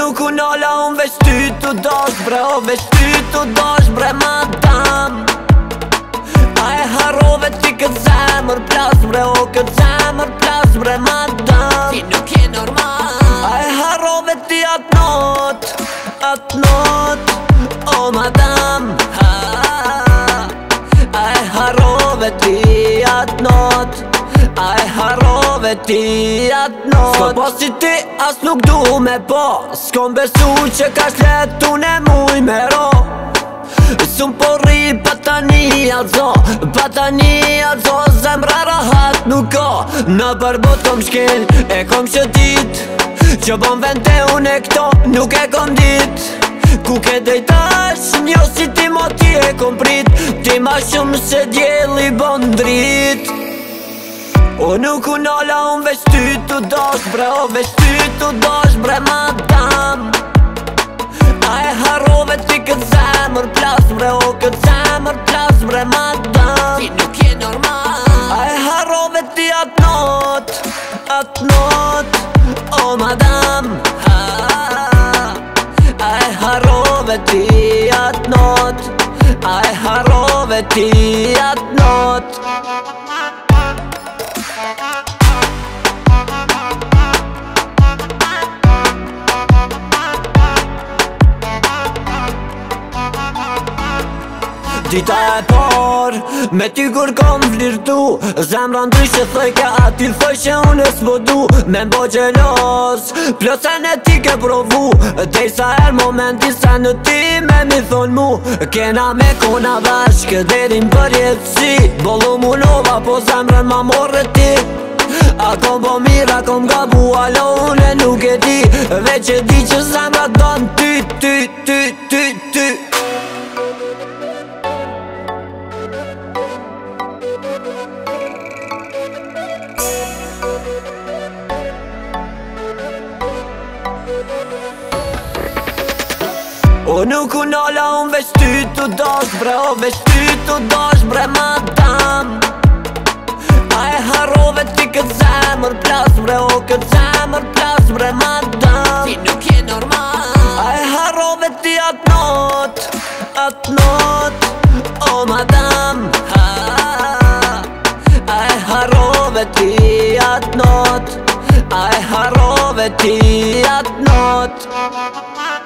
nuk u nala, unë veç ty t'u dosh bre, o veç ty t'u dosh bre madam. A e harrove ti këtë zemër plas bre, o këtë zemër plas bre madam. Ti nuk je normal. A e harrove ti atë not, o madam. A e harrove ti atë not, a e harrove ti atë not. S'ko po si ti as nuk du me po, s'kom besu që ka shlet unë e muj me ro. S'un po rri pa tani azo, zemra rahat nuk ka. Në përbot kom shkel, e kom shëtit, që bon vente unë e këto nuk e kom dit. Ku ke dejtash, njo si ti mo ti e kom prit, ti ma shumë se djeli bon drit. O nuk u nala, unë veç ty t'u dosh bre, o veç ty t'u dosh bre madam. A e harrove ti këtë zemër plas bre, o këtë zemër plas bre madam. Ti nuk je normal. A e harrove ti atë not, o madam. A e harrove ti atë not, a e harrove ti atë not. Dita e por, me ty kur kom flirtu, zemra ndryshe thoj ka aty thoj që unë s'po du. Me mbo gjelos, plotën e ti ke provu, derisa her momenti sa në ti me mi thon mu. Kena me kona bashkë, derin për jetësi, bollu mu nova po zemrën ma morre ti. A kom bo mirë, a kom gabu, alo unë nuk e di, veç e di që zemra don ty. O nuk u nala, unë veç ty t'u dosh bre, o veç ty t'u dosh bre madam. A e harrove ti këtë zemër plas bre, o këtë zemër plas bre madam. Ti nuk je normal. A e harrove ti atë not, o madam. A e harrove ti atë not, a e harrove ti atë not.